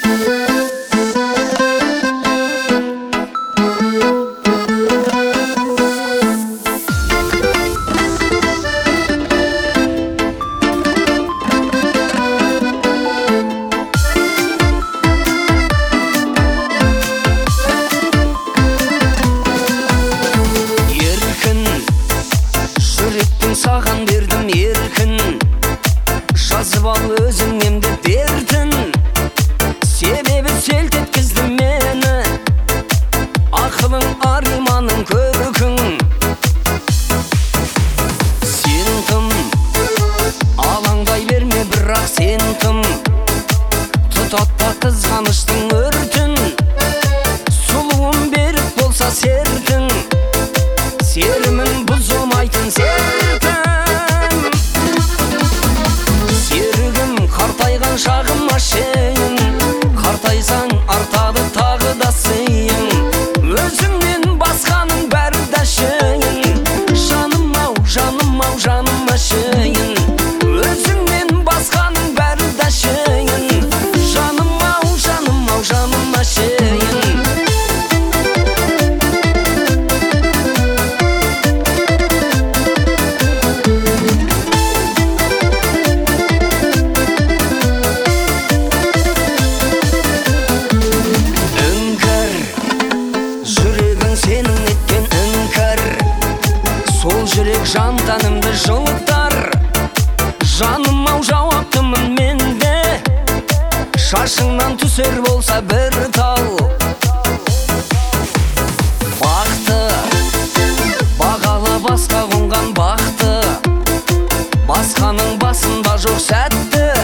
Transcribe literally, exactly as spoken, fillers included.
Саған бердім еркін, жазып ал өзіңнен де дертін. Себебі селт еткізді мені, ақылың арманың көркің. Сен кім? Алаңдай берме, бірақ сен кім? Тұтатпа қызғаныштың өртін, сұлуым берік болса сертің. Серімін бұзылмайтын сертім. Серігім қартайған шағыма шейін, қартайсаң артады тағы да сыйың. Өзіңнен басқаның бәрі да шейін, жаным ау, жаным ау, жаныма шейін. Өзіңнен басқаның бәрі да шейін, жаным ау, жаным ау, жаныма шейін. Сенің еткен іңкәр, сол жүрек жан тәнімді жылытты.